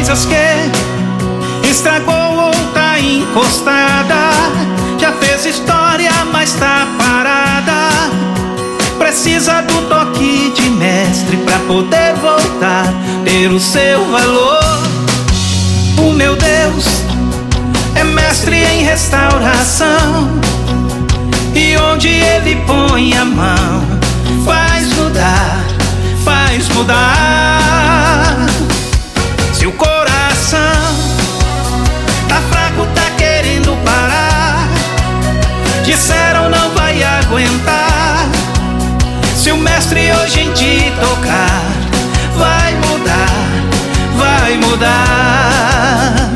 coisas que estragou ou tá encostada. Já fez história, mas tá parada. Precisa do toque de mestre pra poder voltar, ter o seu valor. O meu Deus é mestre em restauração, e onde Ele põe a mão, faz mudar, faz mudar. Se o coração tá fraco, tá querendo parar, disseram não vai aguentar. Se o mestre hoje em te tocar, vai mudar, vai mudar.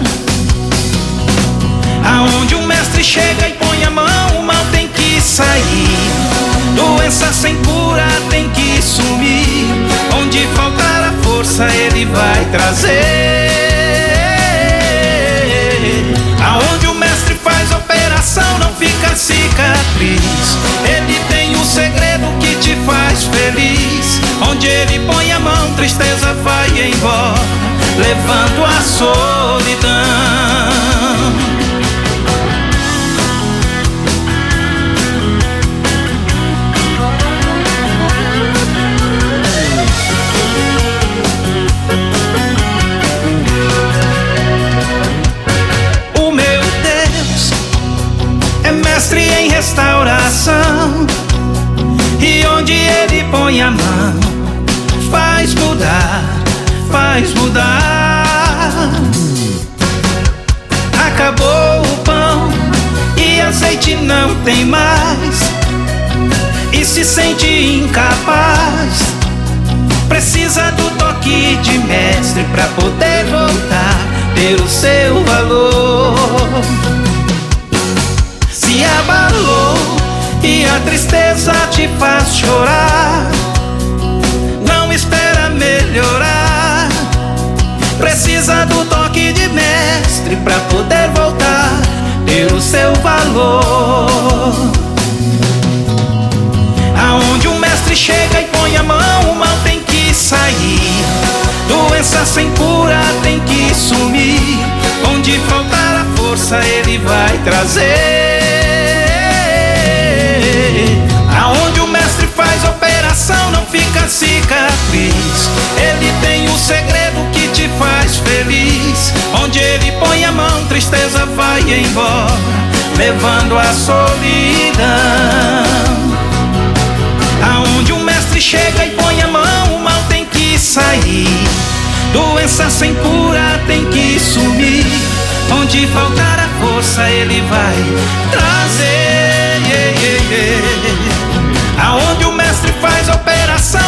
Aonde o mestre chega e põe a mão, o mal tem que sair, doença sem cura tem que sumir. Onde faltar a força Ele vai trazer. Aonde o mestre faz operação não fica cicatriz, Ele tem um segredo que te faz feliz. Onde Ele põe a mão, tristeza vai embora, levando a solidão. Mestre em restauração, e onde Ele põe a mão, faz mudar, faz mudar. Acabou o pão e azeite não tem mais, e se sente incapaz. Precisa do toque de mestre pra poder voltar, ter o seu valor. Se abalou e a tristeza te faz chorar, não espera melhorar. Precisa do toque de mestre pra poder voltar, ter o seu valor. Aonde o mestre chega e põe a mão, o mal tem que sair, doença sem cura tem que sumir. Onde faltar a força Ele vai trazer. Aonde o mestre faz operação não fica cicatriz, Ele tem um segredo que te faz feliz. Onde Ele põe a mão, tristeza vai embora, levando a solidão. Aonde o mestre chega e põe a mão, o mal tem que sair, doença sem cura tem que sumir. Onde faltar a força Ele vai trazer. Aonde o mestre faz operação